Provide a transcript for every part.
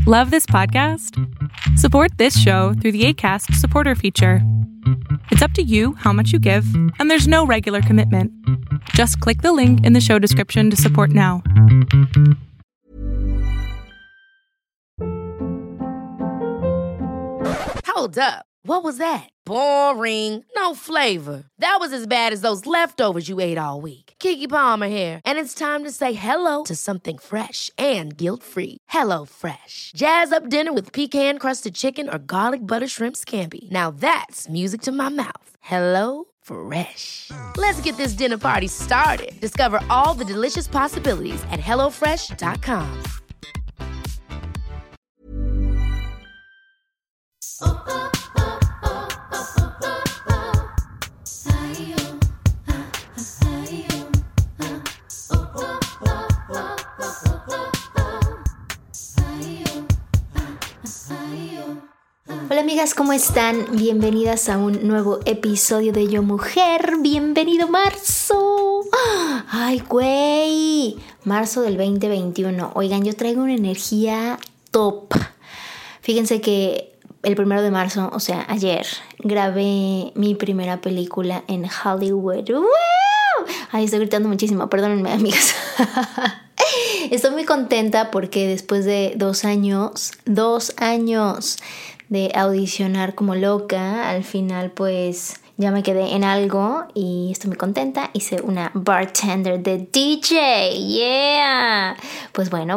Love this podcast? Support this show through the Acast supporter feature. It's up to you how much you give, and there's no regular commitment. Just click the link in the show description to support now. Hold up. What was that? Boring. No flavor. That was as bad as those leftovers you ate all week. Keke Palmer here, and it's time to say hello to something fresh and guilt-free. Hello Fresh. Jazz up dinner with pecan-crusted chicken or garlic butter shrimp scampi. Now that's music to my mouth. Hello Fresh. Let's get this dinner party started. Discover all the delicious possibilities at hellofresh.com. Hola amigas, ¿cómo están? Bienvenidas a un nuevo episodio de Yo Mujer. Bienvenido marzo. Ay, güey. Marzo del 2021. Oigan, yo traigo una energía top. Fíjense que el 1 de marzo, o sea, ayer, grabé mi primera película en Hollywood. ¡Wow! Ay, estoy gritando muchísimo. Perdónenme, amigas. Estoy muy contenta porque después de 2 años de audicionar como loca, al final pues ya me quedé en algo y estoy muy contenta. Hice una bartender de DJ, yeah. Pues bueno,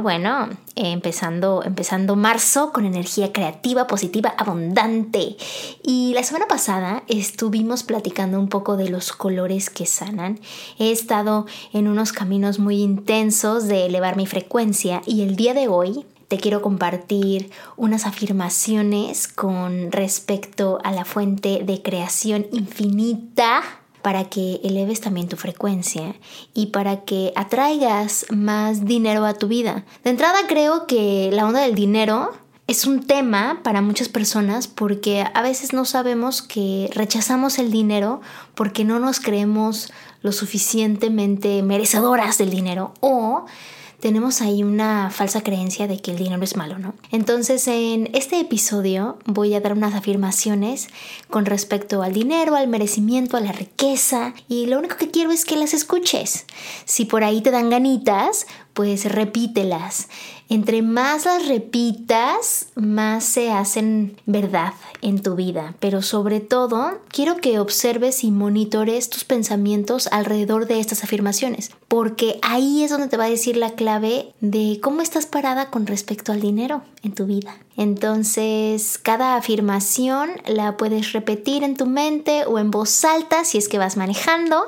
empezando marzo con energía creativa, positiva, abundante. Y la semana pasada estuvimos platicando un poco de los colores que sanan. He estado en unos caminos muy intensos de elevar mi frecuencia y el día de hoy te quiero compartir unas afirmaciones con respecto a la fuente de creación infinita para que eleves también tu frecuencia y para que atraigas más dinero a tu vida. De entrada creo que la onda del dinero es un tema para muchas personas porque a veces no sabemos que rechazamos el dinero porque no nos creemos lo suficientemente merecedoras del dinero o tenemos ahí una falsa creencia de que el dinero es malo, ¿no? Entonces, en este episodio voy a dar unas afirmaciones con respecto al dinero, al merecimiento, a la riqueza, y lo único que quiero es que las escuches. Si por ahí te dan ganitas, pues repítelas. Entre más las repitas, más se hacen verdad en tu vida. Pero sobre todo, quiero que observes y monitores tus pensamientos alrededor de estas afirmaciones. Porque ahí es donde te va a decir la clave de cómo estás parada con respecto al dinero en tu vida. Entonces, cada afirmación la puedes repetir en tu mente o en voz alta si es que vas manejando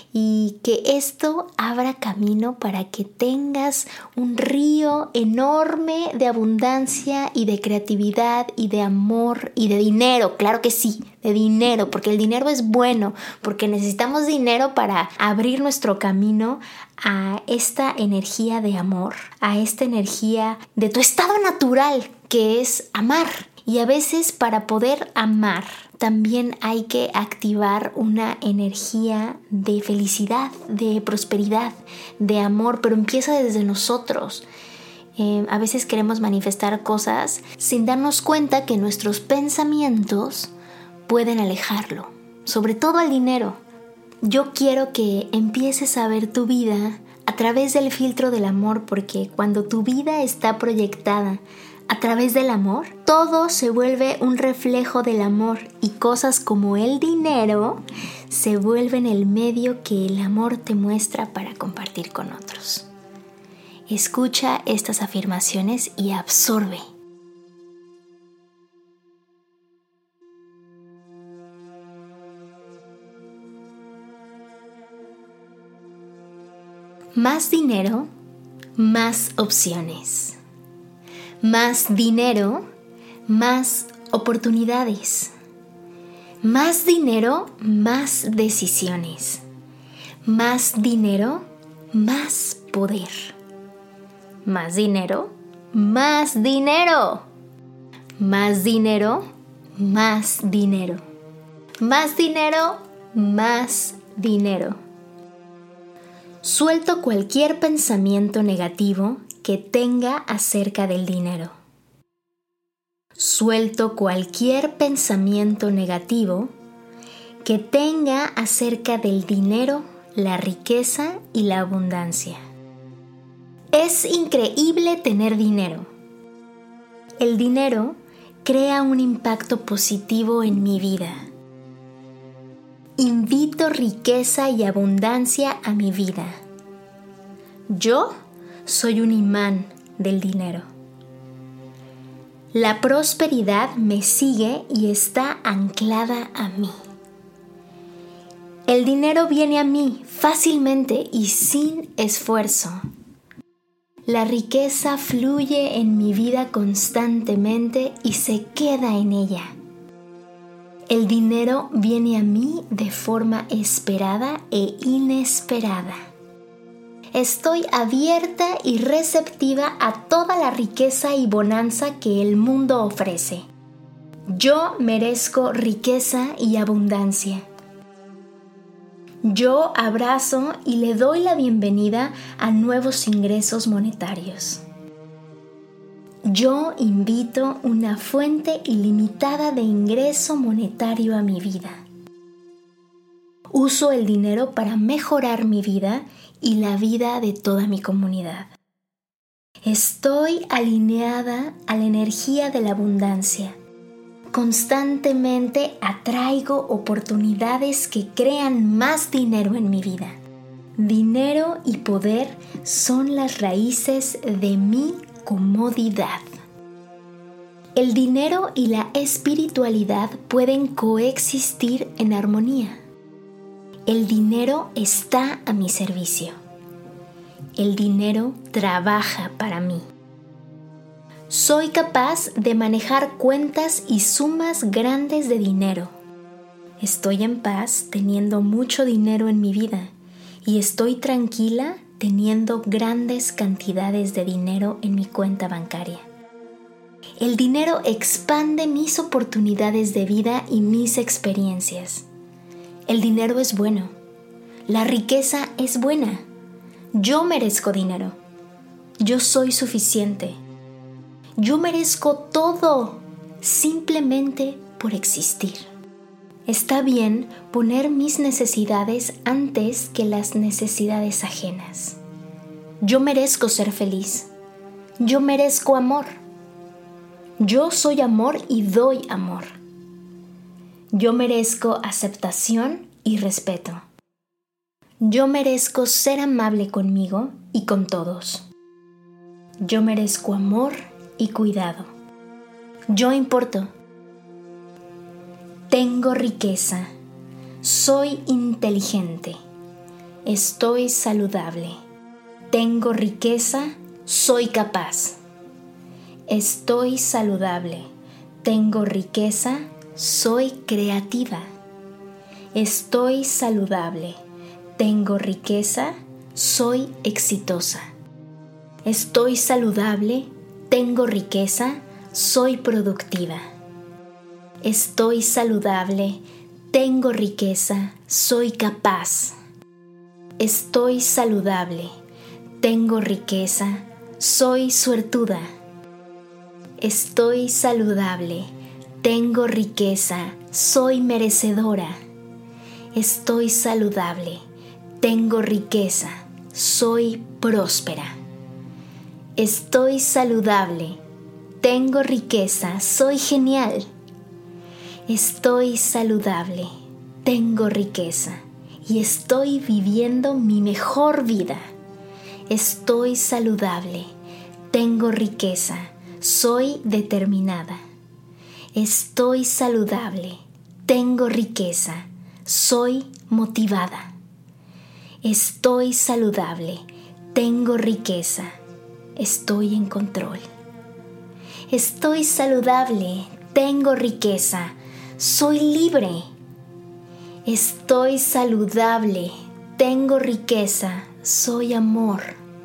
y que esto abra camino para que tengas un río enorme de abundancia y de creatividad y de amor y de dinero. Claro que sí, de dinero, porque el dinero es bueno, porque necesitamos dinero para abrir nuestro camino a esta energía de amor, a esta energía de tu estado natural, que es amar. Y a veces para poder amar también hay que activar una energía de felicidad, de prosperidad, de amor, pero empieza desde nosotros. A veces queremos manifestar cosas sin darnos cuenta que nuestros pensamientos pueden alejarlo, sobre todo al dinero. Yo quiero que empieces a ver tu vida a través del filtro del amor, porque cuando tu vida está proyectada a través del amor, todo se vuelve un reflejo del amor y cosas como el dinero se vuelven el medio que el amor te muestra para compartir con otros. Escucha estas afirmaciones y absorbe. Más dinero, más opciones. Más dinero, más oportunidades. Más dinero, más decisiones. Más dinero, más poder. Más dinero, más dinero. Más dinero, más dinero. Más dinero, más dinero. Suelto cualquier pensamiento negativo que tenga acerca del dinero. Suelto cualquier pensamiento negativo que tenga acerca del dinero, la riqueza y la abundancia. Es increíble tener dinero. El dinero crea un impacto positivo en mi vida. Invito riqueza y abundancia a mi vida. Yo soy un imán del dinero. La prosperidad me sigue y está anclada a mí. El dinero viene a mí fácilmente y sin esfuerzo. La riqueza fluye en mi vida constantemente y se queda en ella. El dinero viene a mí de forma esperada e inesperada. Estoy abierta y receptiva a toda la riqueza y bonanza que el mundo ofrece. Yo merezco riqueza y abundancia. Yo abrazo y le doy la bienvenida a nuevos ingresos monetarios. Yo invito una fuente ilimitada de ingreso monetario a mi vida. Uso el dinero para mejorar mi vida y la vida de toda mi comunidad. Estoy alineada a la energía de la abundancia. Constantemente atraigo oportunidades que crean más dinero en mi vida. Dinero y poder son las raíces de mi comodidad. El dinero y la espiritualidad pueden coexistir en armonía. El dinero está a mi servicio. El dinero trabaja para mí. Soy capaz de manejar cuentas y sumas grandes de dinero. Estoy en paz teniendo mucho dinero en mi vida y estoy tranquila teniendo grandes cantidades de dinero en mi cuenta bancaria. El dinero expande mis oportunidades de vida y mis experiencias. El dinero es bueno. La riqueza es buena. Yo merezco dinero. Yo soy suficiente. Yo merezco todo simplemente por existir. Está bien poner mis necesidades antes que las necesidades ajenas. Yo merezco ser feliz. Yo merezco amor. Yo soy amor y doy amor. Yo merezco aceptación y respeto. Yo merezco ser amable conmigo y con todos. Yo merezco amor y cuidado. Yo importo. Tengo riqueza. Soy inteligente. Estoy saludable. Tengo riqueza. Soy capaz. Estoy saludable. Tengo riqueza. Soy creativa. Estoy saludable. Tengo riqueza. Soy exitosa. Estoy saludable. Tengo riqueza. Soy productiva. Estoy saludable. Tengo riqueza. Soy capaz. Estoy saludable. Tengo riqueza. Soy suertuda. Estoy saludable. Tengo riqueza. Soy merecedora. Estoy saludable. Tengo riqueza. Soy próspera. Estoy saludable. Tengo riqueza. Soy genial. Estoy saludable. Tengo riqueza. Y estoy viviendo mi mejor vida. Estoy saludable. Tengo riqueza. Soy determinada. Estoy saludable. Tengo riqueza. Soy motivada. Estoy saludable. Tengo riqueza. Estoy en control. Estoy saludable. Tengo riqueza. Soy libre. Estoy saludable. Tengo riqueza. Soy amor.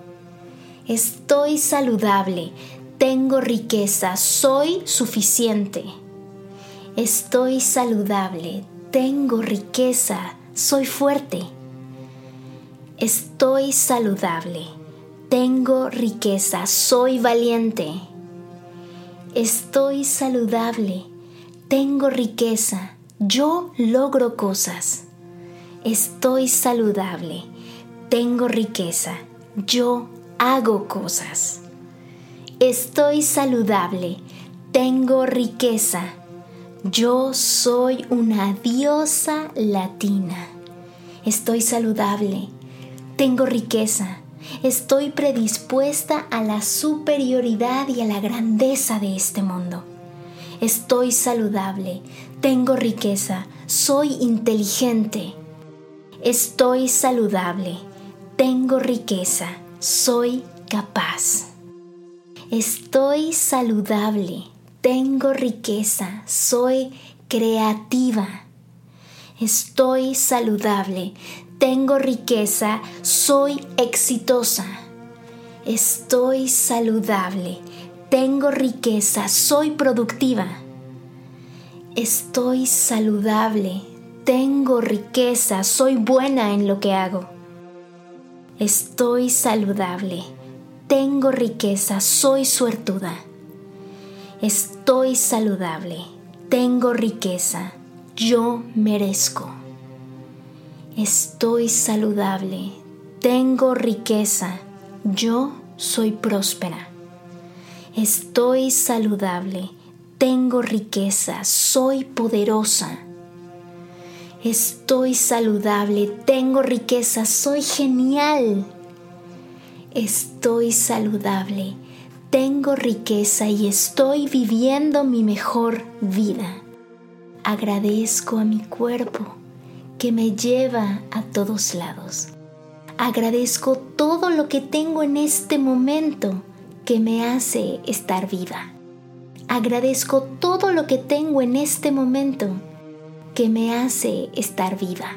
Estoy saludable. Tengo riqueza. Soy suficiente. Estoy saludable. Tengo riqueza. Soy fuerte. Estoy saludable. Tengo riqueza. Soy valiente. Estoy saludable. Tengo riqueza. Yo logro cosas. Estoy saludable. Tengo riqueza. Yo hago cosas. Estoy saludable. Tengo riqueza. Yo soy una diosa latina. Estoy saludable. Tengo riqueza. Estoy predispuesta a la superioridad y a la grandeza de este mundo. Estoy saludable. Tengo riqueza. Soy inteligente. Estoy saludable. Tengo riqueza. Soy capaz. Estoy saludable. Tengo riqueza. Soy creativa. Estoy saludable. Tengo riqueza. Soy exitosa. Estoy saludable. Tengo riqueza. Soy productiva. Estoy saludable. Tengo riqueza. Soy buena en lo que hago. Estoy saludable. Tengo riqueza. Soy suertuda. Estoy saludable. Tengo riqueza. Yo merezco. Estoy saludable. Tengo riqueza. Yo soy próspera. Estoy saludable. Tengo riqueza. Soy poderosa. Estoy saludable. Tengo riqueza. Soy genial. Estoy saludable. Tengo riqueza y estoy viviendo mi mejor vida. Agradezco a mi cuerpo que me lleva a todos lados. Agradezco todo lo que tengo en este momento que me hace estar viva. Agradezco todo lo que tengo en este momento que me hace estar viva.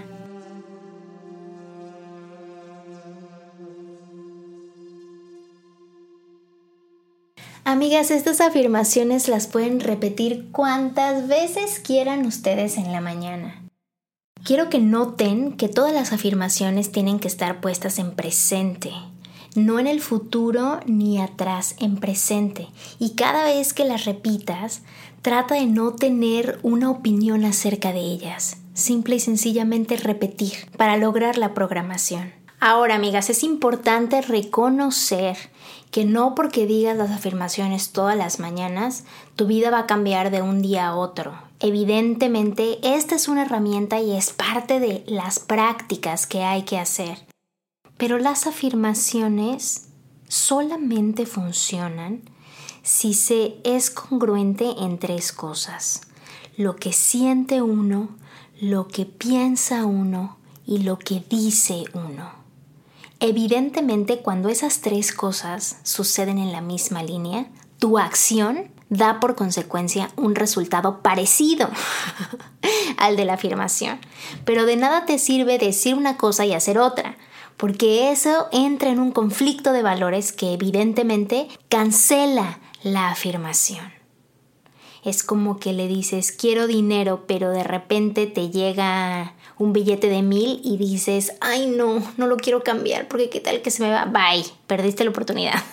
Amigas, estas afirmaciones las pueden repetir cuantas veces quieran ustedes en la mañana. Quiero que noten que todas las afirmaciones tienen que estar puestas en presente, no en el futuro ni atrás, en presente. Y cada vez que las repitas, trata de no tener una opinión acerca de ellas. Simple y sencillamente repetir para lograr la programación. Ahora, amigas, es importante reconocer que no porque digas las afirmaciones todas las mañanas, tu vida va a cambiar de un día a otro. Evidentemente, esta es una herramienta y es parte de las prácticas que hay que hacer. Pero las afirmaciones solamente funcionan si se es congruente en tres cosas: lo que siente uno, lo que piensa uno y lo que dice uno. Evidentemente, cuando esas tres cosas suceden en la misma línea, tu acción da por consecuencia un resultado parecido al de la afirmación. Pero de nada te sirve decir una cosa y hacer otra, porque eso entra en un conflicto de valores que evidentemente cancela la afirmación. Es como que le dices, quiero dinero, pero de repente te llega un billete de 1,000 y dices, ay no lo quiero cambiar porque qué tal que se me va, bye, perdiste la oportunidad.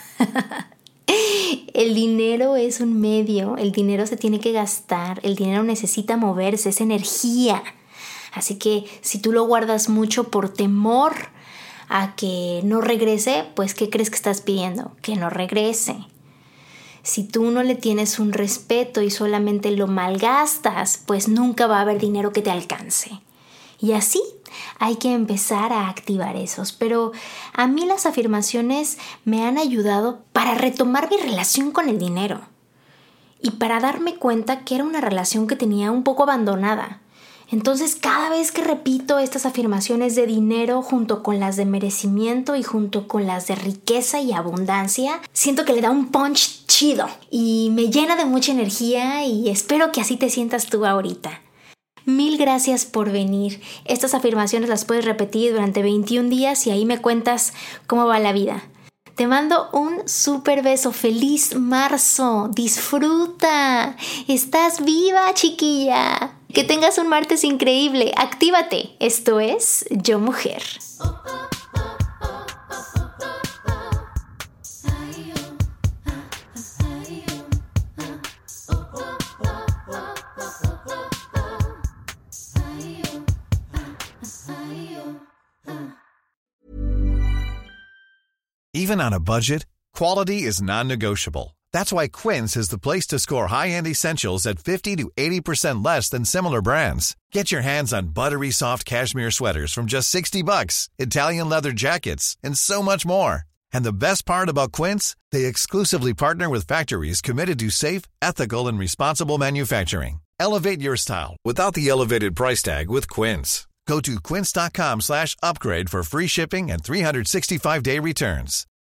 El dinero es un medio, el dinero se tiene que gastar, el dinero necesita moverse, es energía. Así que si tú lo guardas mucho por temor a que no regrese, pues ¿qué crees que estás pidiendo? Que no regrese. Si tú no le tienes un respeto y solamente lo malgastas, pues nunca va a haber dinero que te alcance. Y así hay que empezar a activar esos. Pero a mí las afirmaciones me han ayudado para retomar mi relación con el dinero y para darme cuenta que era una relación que tenía un poco abandonada. Entonces, cada vez que repito estas afirmaciones de dinero junto con las de merecimiento y junto con las de riqueza y abundancia, siento que le da un punch chido y me llena de mucha energía y espero que así te sientas tú ahorita. Mil gracias por venir. Estas afirmaciones las puedes repetir durante 21 días y ahí me cuentas cómo va la vida. Te mando un súper beso. ¡Feliz marzo! ¡Disfruta! ¡Estás viva, chiquilla! Que tengas un martes increíble. ¡Actívate! Esto es Yo Mujer. Even on a budget, quality is non-negotiable. That's why Quince is the place to score high-end essentials at 50 to 80% less than similar brands. Get your hands on buttery soft cashmere sweaters from just $60, Italian leather jackets, and so much more. And the best part about Quince, they exclusively partner with factories committed to safe, ethical, and responsible manufacturing. Elevate your style without the elevated price tag with Quince. Go to quince.com/upgrade for free shipping and 365-day returns.